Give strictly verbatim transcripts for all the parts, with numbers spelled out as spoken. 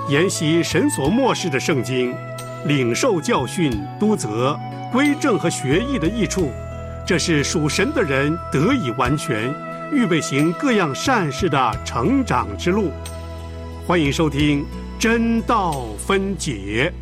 研习神所默示的圣经，领受教训、督责、归正和学艺的益处，这是属神的人得以完全，预备行各样善事的成长之路。欢迎收听真道分解。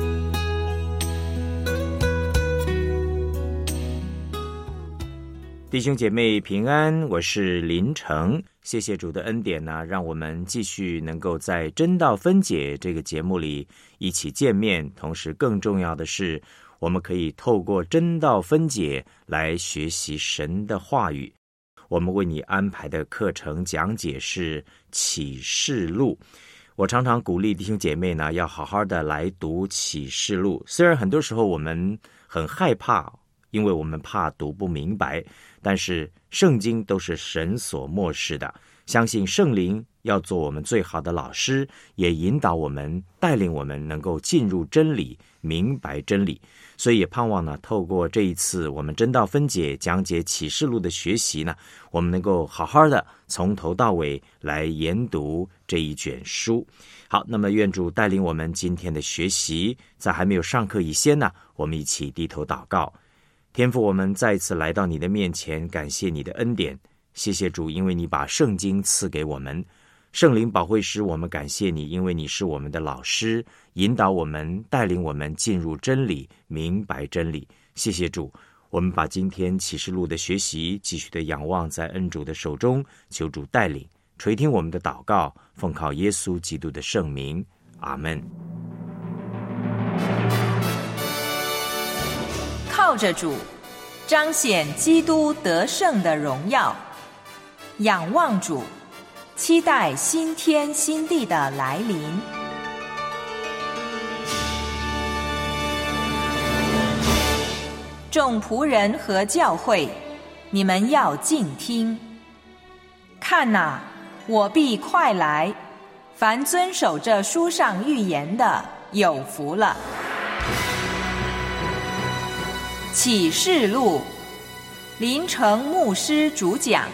弟兄姐妹平安，我是林成。谢谢主的恩典呢，让我们继续能够在真道分解这个节目里一起见面，同时更重要的是，我们可以透过真道分解来学习神的话语。我们为你安排的课程讲解是启示录。我常常鼓励弟兄姐妹呢，要好好的来读启示录。虽然很多时候我们很害怕，因为我们怕读不明白，但是圣经都是神所默示的，相信圣灵要做我们最好的老师，也引导我们，带领我们能够进入真理，明白真理。所以也盼望呢，透过这一次我们真道分解讲解启示录的学习呢，我们能够好好的从头到尾来研读这一卷书。好，那么愿主带领我们今天的学习。在还没有上课以前呢，我们一起低头祷告。天父，我们再次来到你的面前，感谢你的恩典，谢谢主，因为你把圣经赐给我们。圣灵保惠师，我们感谢你，因为你是我们的老师，引导我们，带领我们进入真理，明白真理。谢谢主，我们把今天启示录的学习继续的仰望在恩主的手中，求主带领，垂听我们的祷告，奉靠耶稣基督的圣名，阿们。 靠着主，彰显基督得胜的荣耀；仰望主，期待新天新地的来临。众仆人和教会，你们要静听。看哪，我必快来，凡遵守这书上预言的，有福了。启示录，林成牧师主讲。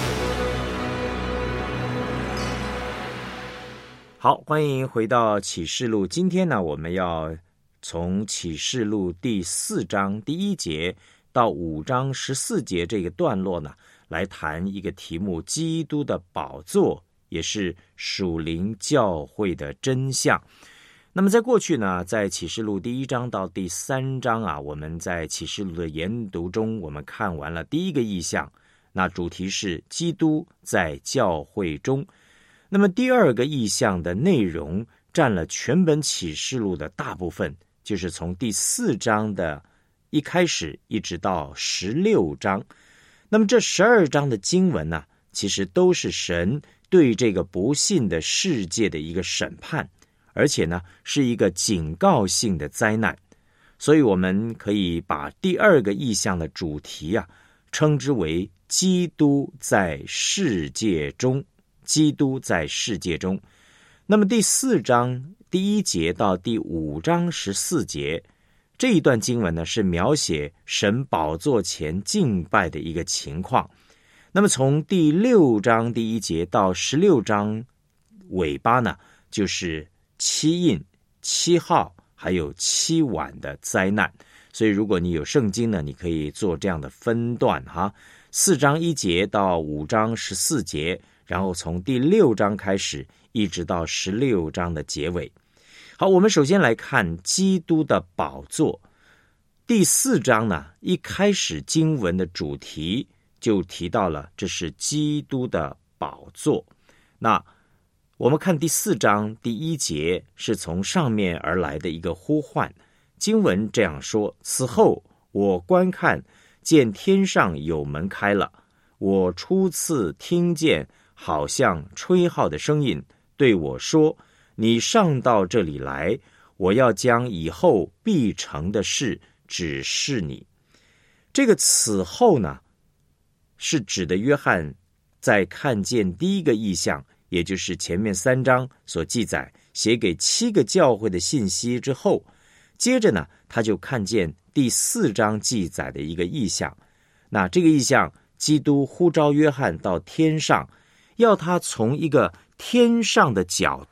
好，欢迎回到启示录。今天呢，我们要从启示录第四章第一节到五章十四节这个段落呢，来谈一个题目：基督的宝座，也是属灵教会的真相。那么在过去呢，在启示录第一章到第三章啊，我们在启示录的研读中，我们看完了第一个意象，那主题是基督在教会中。那么第二个意象的内容占了全本启示录的大部分，就是从第四章的一开始一直到十六章。那么这十二章的经文呢，其实都是神对这个不信的世界的一个审判，而且呢，是一个警告性的灾难。所以我们可以把第二个意象的主题啊，称之为基督在世界中。基督在世界中。那么第四章第一节到第五章十四节，这一段经文呢，是描写神宝座前敬拜的一个情况。那么从第六章第一节到十六章尾巴呢，就是七印、七号还有七碗的灾难。所以如果你有圣经呢，你可以做这样的分段哈，四章一节到五章十四节，然后从第六章开始一直到十六章的结尾。好，我们首先来看基督的宝座。第四章呢，一开始经文的主题就提到了这是基督的宝座。那我们看第四章第一节，是从上面而来的一个呼唤。经文这样说：此后我观看，见天上有门开了，我初次听见好像吹号的声音，对我说：你上到这里来，我要将以后必成的事指示你。这个此后呢，是指的约翰在看见第一个异象，也就是前面三章所记载写给七个教会的信息之后，接着呢，他就看见第四章记载的一个异象。那这个异象，基督呼召约翰到天上，要他从一个天上的角度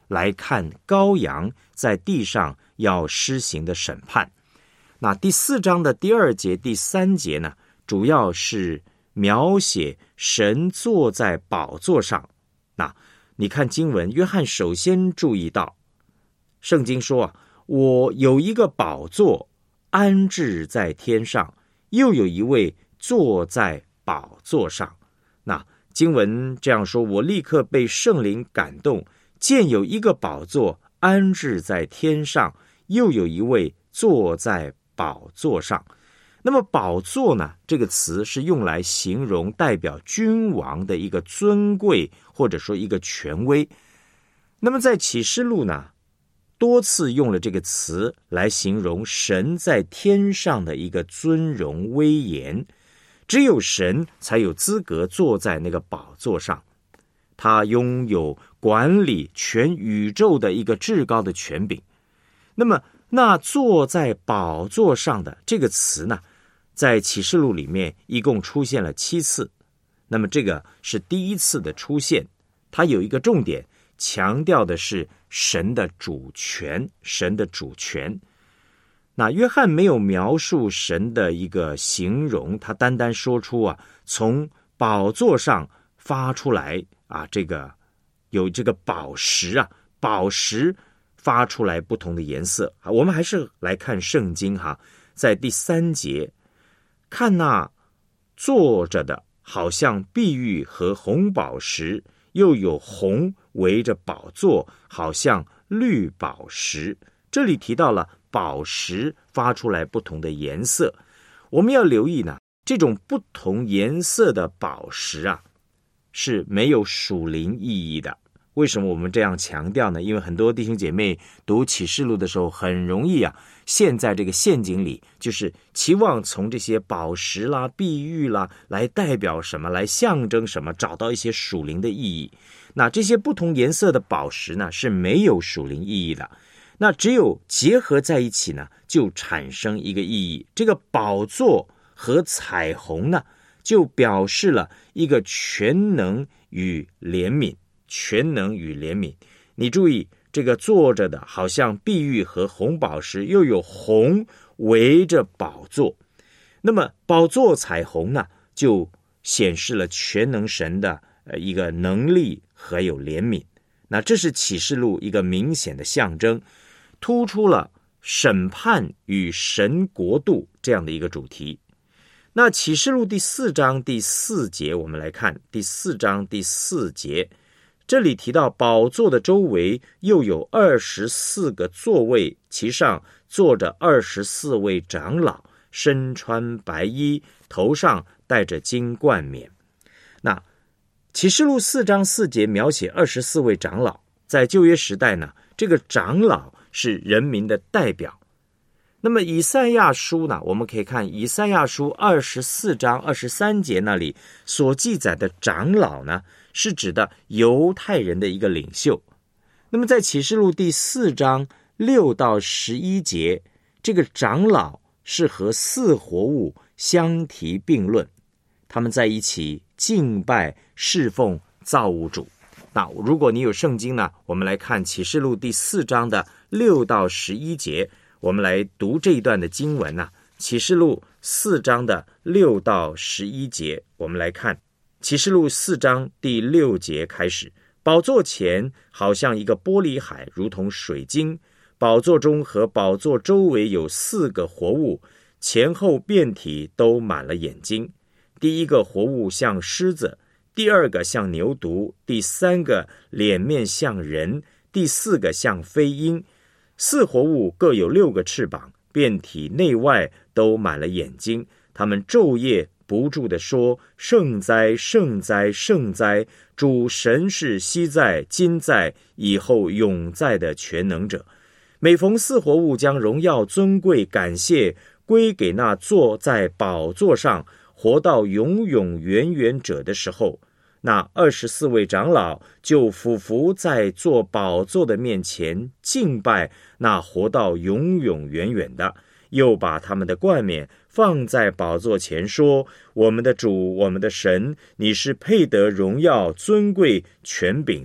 来看羔羊在地上要施行的审判。那第四章的第二节、第三节呢，主要是描写神坐在宝座上。那你看经文，约翰首先注意到，圣经说啊，我有一个宝座安置在天上，又有一位坐在宝座上。那经文这样说，我立刻被圣灵感动，见有一个宝座安置在天上，又有一位坐在宝座上。那么宝座呢，这个词是用来形容代表君王的一个尊贵，或者说一个权威。那么在启示录呢，多次用了这个词来形容神在天上的一个尊荣威严，只有神才有资格坐在那个宝座上，他拥有管理全宇宙的一个至高的权柄。那么那坐在宝座上的这个词呢，在启示录里面一共出现了七次。那么这个是第一次的出现，它有一个重点，强调的是神的主权，神的主权。那约翰没有描述神的一个形容，他单单说出啊，从宝座上发出来啊，这个有这个宝石啊，宝石发出来不同的颜色啊。我们还是来看圣经哈，在第三节，看那坐着的好像碧玉和红宝石，又有红围着宝座，好像绿宝石。这里提到了宝石发出来不同的颜色，我们要留意呢，这种不同颜色的宝石啊，是没有属灵意义的。为什么我们这样强调呢？因为很多弟兄姐妹读启示录的时候，很容易啊陷在这个陷阱里，就是期望从这些宝石啦、碧玉啦来代表什么，来象征什么，找到一些属灵的意义。那这些不同颜色的宝石呢，是没有属灵意义的。那只有结合在一起呢，就产生一个意义。这个宝座和彩虹呢，就表示了一个全能与怜悯，全能与怜悯。你注意，这个坐着的好像碧玉和红宝石，又有红围着宝座。那么宝座彩虹呢，就显示了全能神的呃一个能力和有怜悯。那这是启示录一个明显的象征，突出了审判与神国度这样的一个主题。那启示录第四章第四节，我们来看第四章第四节，这里提到宝座的周围又有二十四个座位，其上坐着二十四位长老，身穿白衣，头上戴着金冠冕。那启示录四章四节描写二十四位长老，在旧约时代呢，这个长老是人民的代表。那么以赛亚书呢，我们可以看以赛亚书二十四章二十三节那里所记载的长老呢，是指的犹太人的一个领袖。那么在启示录第四章六到十一节，这个长老是和四活物相提并论，他们在一起敬拜侍奉造物主。那如果你有圣经呢，我们来看启示录第四章的六到十一节，我们来读这一段的经文啊。启示录四章的六到十一节，我们来看启示录四章第六节开始，宝座前好像一个玻璃海，如同水晶，宝座中和宝座周围有四个活物，前后遍体都满了眼睛。第一个活物像狮子，第二个像牛犊，第三个脸面像人，第四个像飞鹰。四活物各有六个翅膀，遍体内外都满了眼睛，他们昼夜不住地说：圣哉，圣哉，圣哉！主神是昔在、今在、以后永在的全能者。每逢四活物将荣耀、尊贵、感谢归给那坐在宝座上活到永永远远者的时候，那二十四位长老就俯伏在坐宝座的面前敬拜那活到永永远远的，又把他们的冠冕放在宝座前，说：我们的主，我们的神，你是配得荣耀、尊贵、权柄的，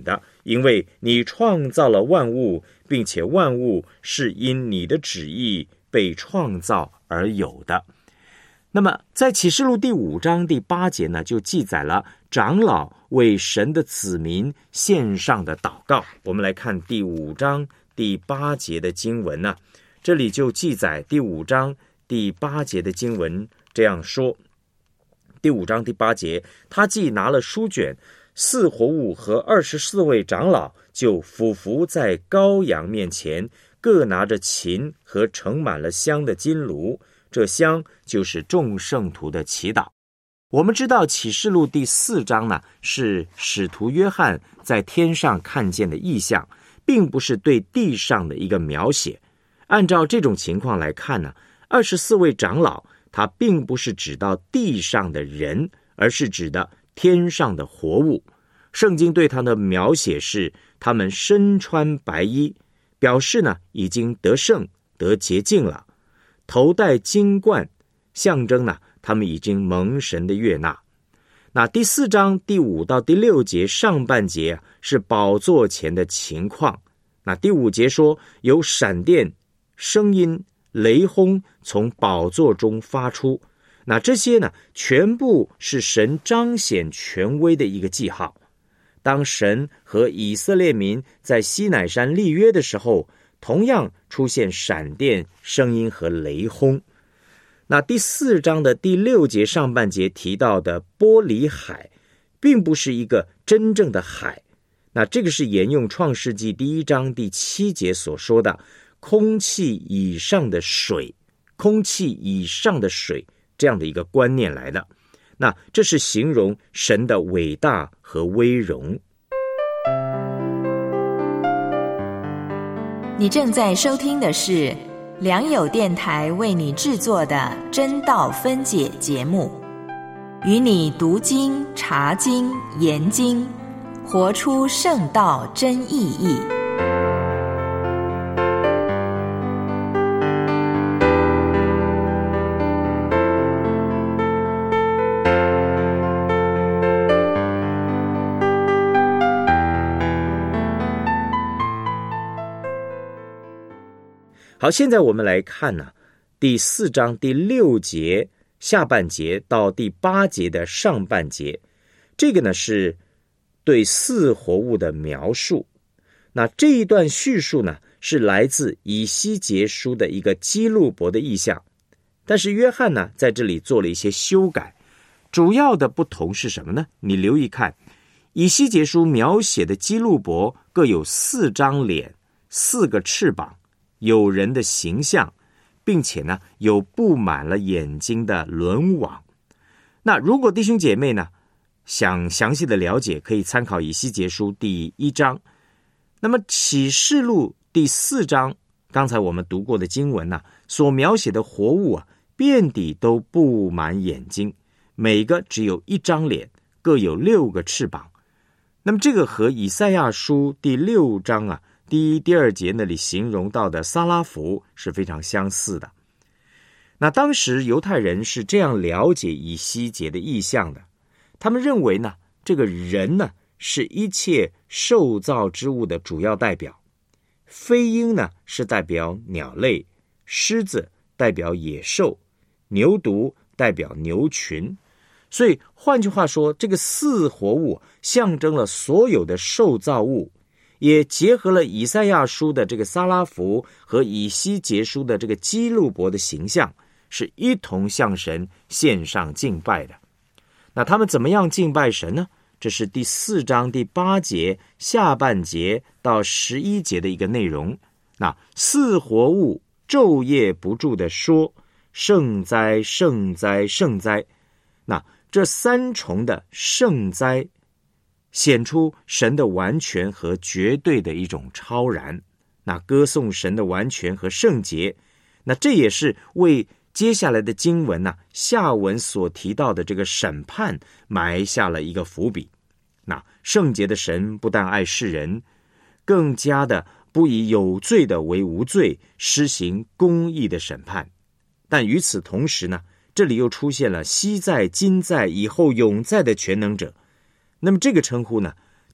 因为你创造了万物，并且万物是因你的旨意被创造而有的。那么在启示录第五章第八节呢，就记载了长老为神的子民献上的祷告。我们来看第五章第八节的经文呢、啊，这里就记载第五章第八节的经文这样说。第五章第八节，他既拿了书卷，四活物和二十四位长老就俯伏在羔羊面前，各拿着琴和盛满了香的金炉，这香就是众圣徒的祈祷。我们知道启示录第四章呢，是使徒约翰在天上看见的异象，并不是对地上的一个描写。按照这种情况来看呢，二十四位长老他并不是指到地上的人，而是指的天上的活物。圣经对他的描写是他们身穿白衣，表示呢已经得胜得洁净了，头戴金冠，象征呢他们已经蒙神的悦纳。那第四章第五到第六节上半节是宝座前的情况。那第五节说有闪电、声音、雷轰从宝座中发出，那这些呢全部是神彰显权威的一个记号。当神和以色列民在西乃山立约的时候，同样出现闪电、声音和雷轰。那第四章的第六节上半节提到的玻璃海，并不是一个真正的海，那这个是沿用创世纪第一章第七节所说的空气以上的水，空气以上的水这样的一个观念来的。那这是形容神的伟大和威荣。 你正在收听的是良友电台为你制作的真道分解节目，与你读经、查经、研经，活出圣道真意义。 好，现在我们来看呢、啊，第四章第六节下半节到第八节的上半节，这个呢是对四活物的描述。那这一段叙述呢，是来自以西结书的一个基路伯的意象，但是约翰呢在这里做了一些修改。主要的不同是什么呢？你留意看，以西结书描写的基路伯各有四张脸，四个翅膀，有人的形象，并且呢有布满了眼睛的轮网。那如果弟兄姐妹呢想详细的了解，可以参考以西结书第一章。那么启示录第四章，刚才我们读过的经文呢、啊，所描写的活物啊，遍地都布满眼睛，每个只有一张脸，各有六个翅膀。那么这个和以赛亚书第六章啊第一、第二节那里形容到的撒拉弗是非常相似的。那当时犹太人是这样了解以西结的意象的，他们认为呢，这个人呢是一切受造之物的主要代表，飞鹰呢是代表鸟类，狮子代表野兽，牛犊代表牛群。所以换句话说，这个四活物象征了所有的受造物，也结合了以赛亚书的这个撒拉弗和以西结书的这个基路伯的形象，是一同向神献上敬拜的。那他们怎么样敬拜神呢？这是第四章第八节下半节到十一节的一个内容。那四活物昼夜不住地说，圣哉圣哉圣哉。那这三重的圣哉显出神的完全和绝对的一种超然，那歌颂神的完全和圣洁，那这也是为接下来的经文呢、啊、下文所提到的这个审判埋下了一个伏笔。那圣洁的神不但爱世人，更加的不以有罪的为无罪，施行公义的审判。但与此同时呢，这里又出现了昔在、今在、以后永在的全能者。那么这个称呼呢，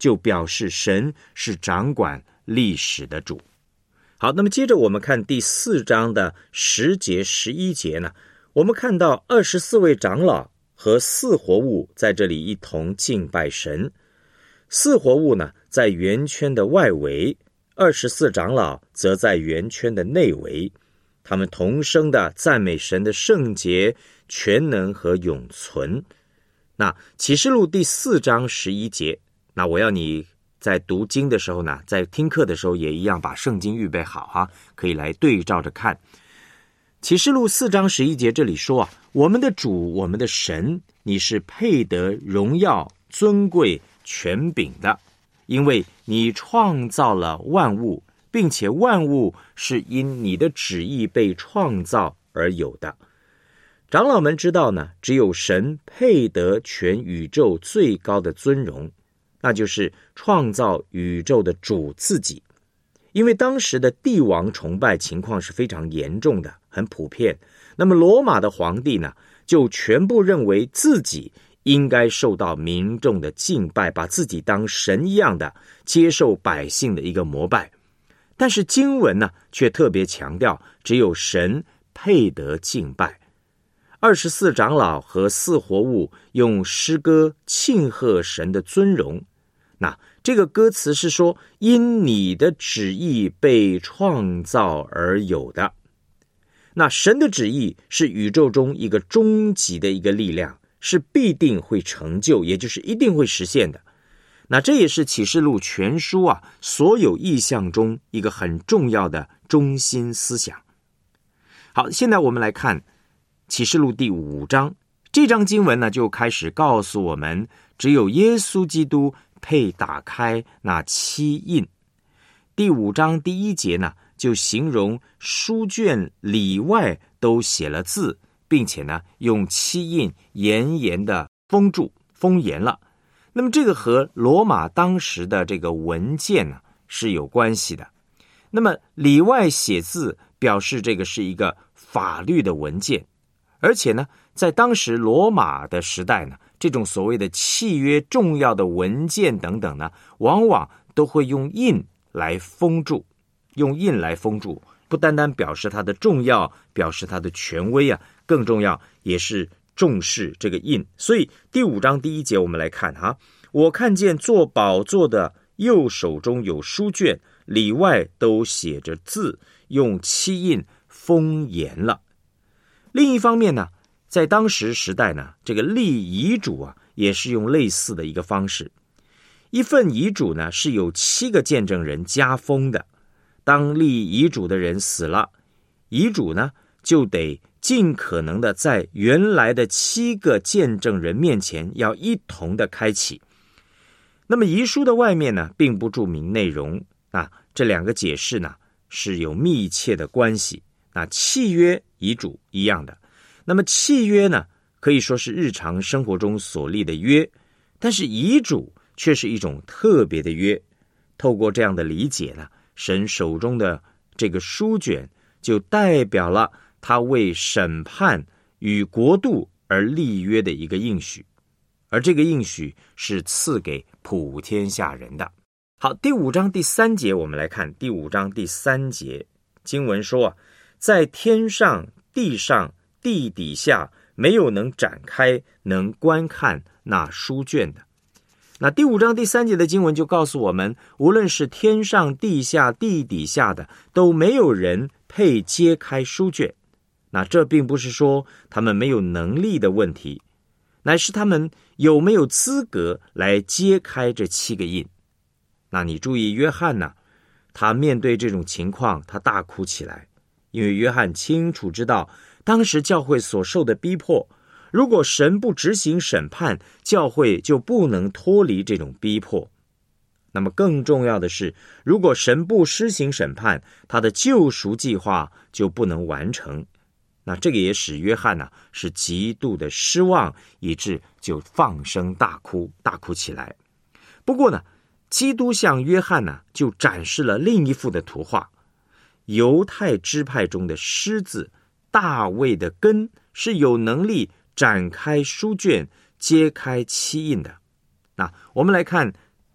就表示神是掌管历史的主。好，那么接着我们看第四章的十节十一节呢，我们看到二十四位长老和四活物在这里一同敬拜神。四活物呢在圆圈的外围，二十四长老则在圆圈的内围，他们同声的赞美神的圣洁、全能和永存。那启示录第四章十一节，那我要你在读经的时候呢，在听课的时候也一样把圣经预备好哈，可以来对照着看。启示录四章十一节这里说啊，我们的主，我们的神，你是配得荣耀、尊贵、权柄的，因为你创造了万物，并且万物是因你的旨意被创造而有的。长老们知道呢，只有神配得全宇宙最高的尊荣，那就是创造宇宙的主自己。因为当时的帝王崇拜情况是非常严重的，很普遍，那么罗马的皇帝呢，就全部认为自己应该受到民众的敬拜，把自己当神一样的接受百姓的一个膜拜。但是经文呢，却特别强调只有神配得敬拜。二十四长老和四活物用诗歌庆贺神的尊荣。那这个歌词是说，因你的旨意被创造而有的。那神的旨意是宇宙中一个终极的一个力量，是必定会成就，也就是一定会实现的。那这也是启示录全书啊所有意象中一个很重要的中心思想。好，现在我们来看启示录第五章，这章经文呢就开始告诉我们，只有耶稣基督配打开那七印。第五章第一节呢，就形容书卷里外都写了字，并且呢用七印严严的封住封严了。那么这个和罗马当时的这个文件呢是有关系的。那么里外写字表示这个是一个法律的文件，而且呢在当时罗马的时代呢，这种所谓的契约、重要的文件等等呢，往往都会用印来封住，用印来封住，不单单表示它的重要，表示它的权威啊，更重要也是重视这个印。所以第五章第一节我们来看哈，我看见坐宝座的右手中有书卷，里外都写着字，用七印封严了。另一方面呢，在当时时代呢，这个立遗嘱啊，也是用类似的一个方式。一份遗嘱呢，是有七个见证人加封的。当立遗嘱的人死了，遗嘱呢，就得尽可能的在原来的七个见证人面前要一同的开启。那么遗书的外面呢，并不注明内容啊，这两个解释呢，是有密切的关系。那契约、遗嘱一样的。那么契约呢，可以说是日常生活中所立的约，但是遗嘱却是一种特别的约。透过这样的理解呢，神手中的这个书卷就代表了他为审判与国度而立约的一个应许，而这个应许是赐给普天下人的。好，第五章第三节我们来看，第五章第三节经文说啊，在天上、地上、地底下没有能展开能观看那书卷的。那第五章第三节的经文就告诉我们，无论是天上、地下、地底下的，都没有人配揭开书卷。那这并不是说他们没有能力的问题，乃是他们有没有资格来揭开这七个印。那你注意约翰呢，他面对这种情况，他大哭起来，因为约翰清楚知道当时教会所受的逼迫，如果神不执行审判，教会就不能脱离这种逼迫。那么更重要的是，如果神不施行审判，他的救赎计划就不能完成。那这个也使约翰呢、啊、是极度的失望，以致就放声大哭，大哭起来。不过呢，基督向约翰呢、啊、就展示了另一幅的图画，犹太支派中的狮子大卫的根是有能力展开书卷，揭开七印的。那我们来看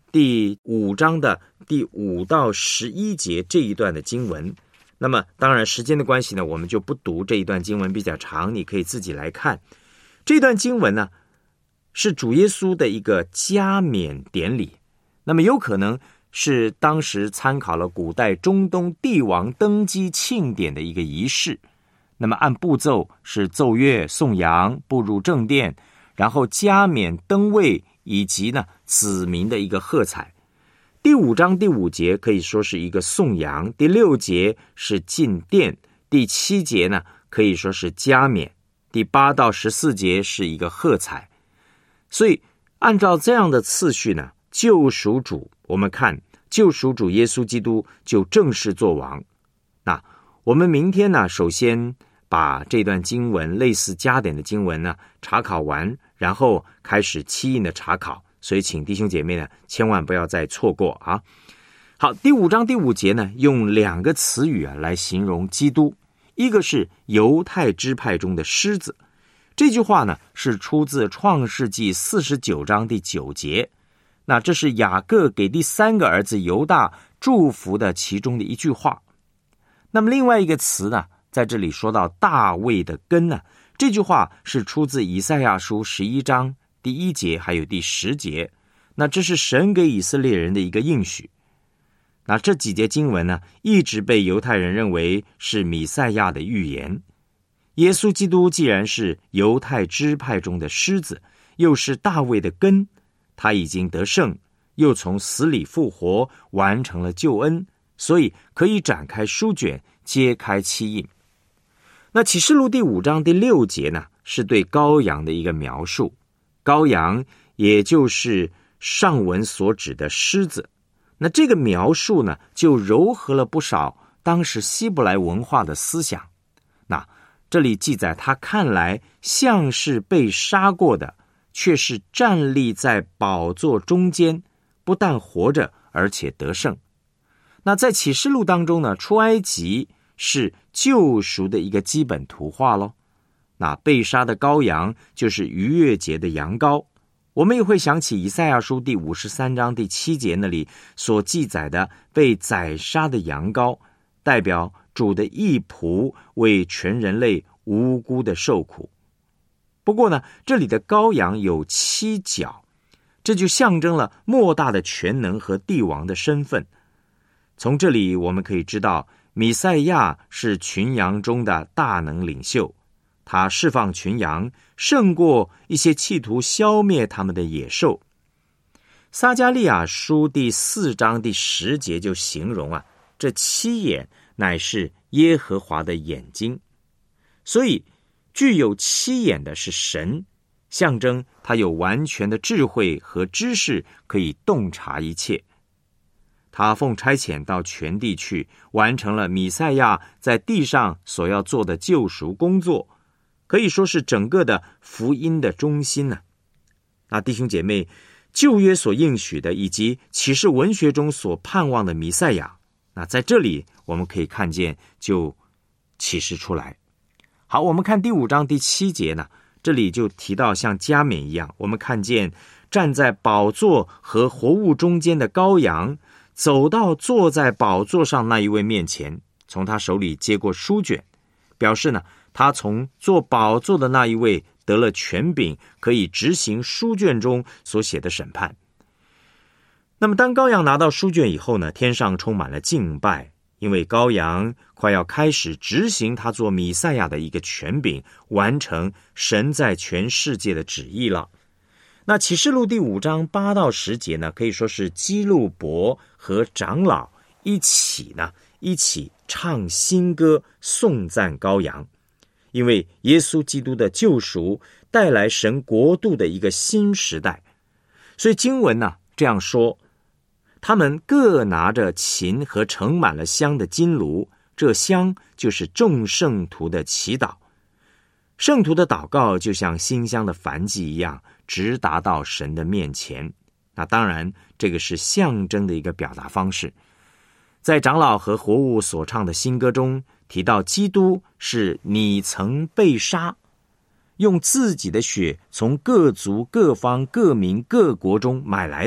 第五章的第五到十一节这一段的经文。那么当然时间的关系呢，我们就不读这一段经文，比较长，你可以自己来看。这段经文呢，是主耶稣的一个加冕典礼，那么有可能是当时参考了古代中东帝王登基庆典的一个仪式。那么按步骤是奏乐、颂扬、步入正殿，然后加冕登位，以及呢子民的一个喝彩。第五章第五节可以说是一个颂扬，第六节是进殿，第七节呢可以说是加冕，第八到十四节是一个喝彩。所以按照这样的次序呢，救赎主，我们看救赎主耶稣基督就正式作王。那我们明天呢，首先把这段经文类似加点的经文呢查考完，然后开始七印的查考，所以请弟兄姐妹呢千万不要再错过啊。好，第五章第五节呢用两个词语啊来形容基督，一个是犹太支派中的狮子，这句话呢是出自创世纪四十九章第九节，那这是雅各给第三个儿子犹大祝福的其中的一句话。那么另外一个词呢，在这里说到大卫的根呢，这句话是出自以赛亚书十一章第一节还有第十节，那这是神给以色列人的一个应许。那这几节经文呢，一直被犹太人认为是弥赛亚的预言。耶稣基督既然是犹太支派中的狮子，又是大卫的根，他已经得胜，又从死里复活，完成了救恩，所以可以展开书卷，揭开七印。那启示录第五章第六节呢，是对羔羊的一个描述，羔羊也就是上文所指的狮子。那这个描述呢，就糅合了不少当时希伯来文化的思想。那这里记载他看来像是被杀过的，却是站立在宝座中间，不但活着，而且得胜。那在启示录当中呢，出埃及是救赎的一个基本图画咯。那被杀的羔羊就是逾越节的羊羔。我们也会想起以赛亚书第五十三章第七节那里所记载的被宰杀的羊羔，代表主的义仆为全人类无辜的受苦。不过呢，这里的羔羊有七角，这就象征了莫大的全能和帝王的身份。从这里我们可以知道，弥赛亚是群羊中的大能领袖，他释放群羊，胜过一些企图消灭他们的野兽。撒迦利亚书第四章第十节就形容啊，这七眼乃是耶和华的眼睛。所以具有七眼的是神，象征他有完全的智慧和知识，可以洞察一切。他奉差遣到全地去，完成了弥赛亚在地上所要做的救赎工作，可以说是整个的福音的中心呢。那弟兄姐妹，旧约所应许的以及启示文学中所盼望的弥赛亚，那在这里我们可以看见就启示出来。好，我们看第五章第七节呢，这里就提到像加冕一样，我们看见站在宝座和活物中间的羔羊走到坐在宝座上那一位面前，从他手里接过书卷，表示呢，他从坐宝座的那一位得了权柄，可以执行书卷中所写的审判。那么当羔羊拿到书卷以后呢，天上充满了敬拜，因为羔羊快要开始执行他做弥赛亚的一个权柄，完成神在全世界的旨意了。那启示录第五章八到十节呢，可以说是基路伯和长老一起呢，一起唱新歌，颂赞羔羊，因为耶稣基督的救赎带来神国度的一个新时代。所以经文呢这样说，他们各拿着琴和盛满了香的金炉，这香就是众圣徒的祈祷。圣徒的祷告就像馨香的燔祭一样，直达到神的面前。那当然这个是象征的一个表达方式。在长老和活物所唱的新歌中提到，基督是你曾被杀，用自己的血从各族各方各民各国中买来的，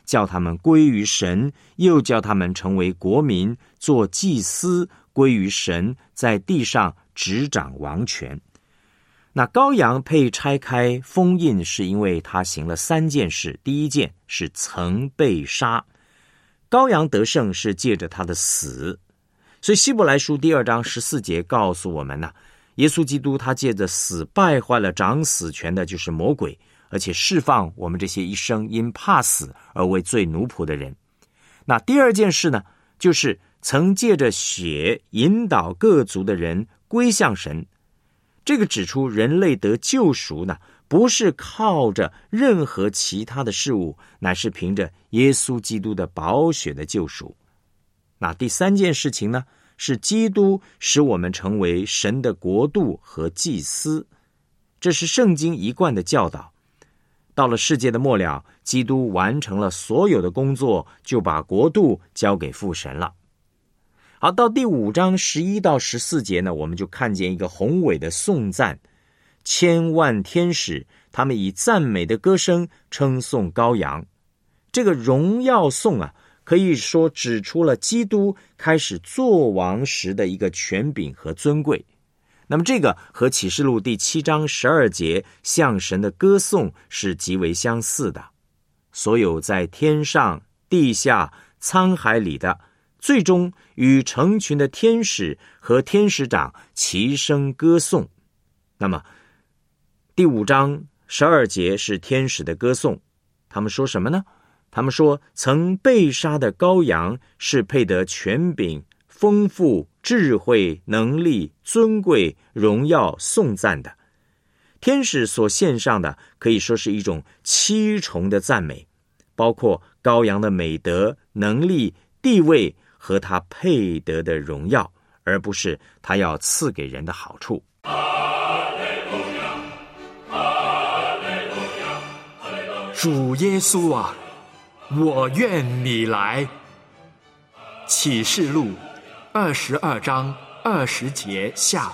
叫他们归于神，又叫他们成为国民，做祭司，归于神，在地上执掌王权。那羔羊被拆开封印，是因为他行了三件事。第一件是曾被杀，羔羊得胜是借着他的死。所以希伯来书第二章十四节告诉我们呢、啊，耶稣基督他借着死败坏了掌死权的就是魔鬼，而且释放我们这些一生因怕死而为罪奴仆的人。那第二件事呢，就是曾借着血引导各族的人归向神。这个指出人类得救赎呢，不是靠着任何其他的事物，乃是凭着耶稣基督的宝血的救赎。那第三件事情呢，是基督使我们成为神的国度和祭司。这是圣经一贯的教导。到了世界的末了，基督完成了所有的工作，就把国度交给父神了。好，到第五章十一到十四节呢，我们就看见一个宏伟的颂赞，千万天使他们以赞美的歌声称颂羔羊。这个荣耀颂啊，可以说指出了基督开始作王时的一个权柄和尊贵。那么这个和启示录第七章十二节向神的歌颂是极为相似的。所有在天上、地下、沧海里的，最终与成群的天使和天使长齐声歌颂。那么第五章十二节是天使的歌颂，他们说什么呢？他们说曾被杀的羔羊是配得权柄、丰富、智慧、能力、尊贵、荣耀、颂赞的。天使所献上的可以说是一种七重的赞美，包括羔羊的美德、能力、地位和他配得的荣耀，而不是他要赐给人的好处。 主耶稣啊，我愿你来。启示录二十二章二十节下。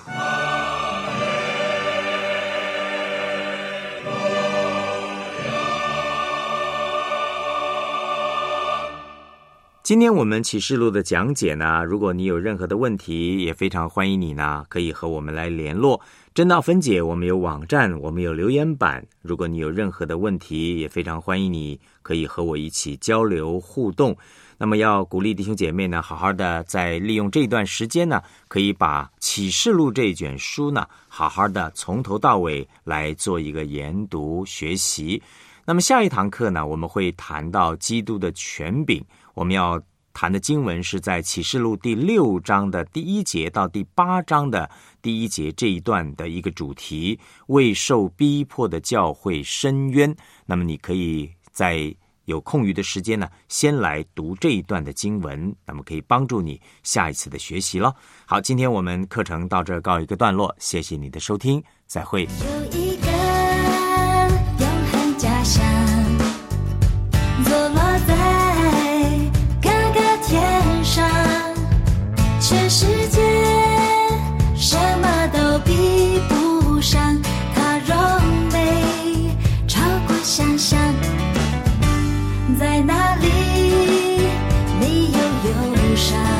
今天我们启示录的讲解呢，如果你有任何的问题，也非常欢迎你呢可以和我们来联络。真道分解我们有网站，我们有留言板，如果你有任何的问题，也非常欢迎你可以和我一起交流互动。那么要鼓励弟兄姐妹呢，好好的在利用这段时间呢，可以把启示录这一卷书呢，好好的从头到尾来做一个研读学习。那么下一堂课呢，我们会谈到基督的权柄，我们要谈的经文是在启示录第六章的第一节到第八章的第一节这一段的一个主题，为受逼迫的教会申冤。那么你可以在有空余的时间呢，先来读这一段的经文，那么可以帮助你下一次的学习了。好，今天我们课程到这儿告一个段落，谢谢你的收听，再会。 有一个永恒家乡，坐落在各个天上，全世界什么都比不上，它荣美超过想象。在哪里没有忧伤？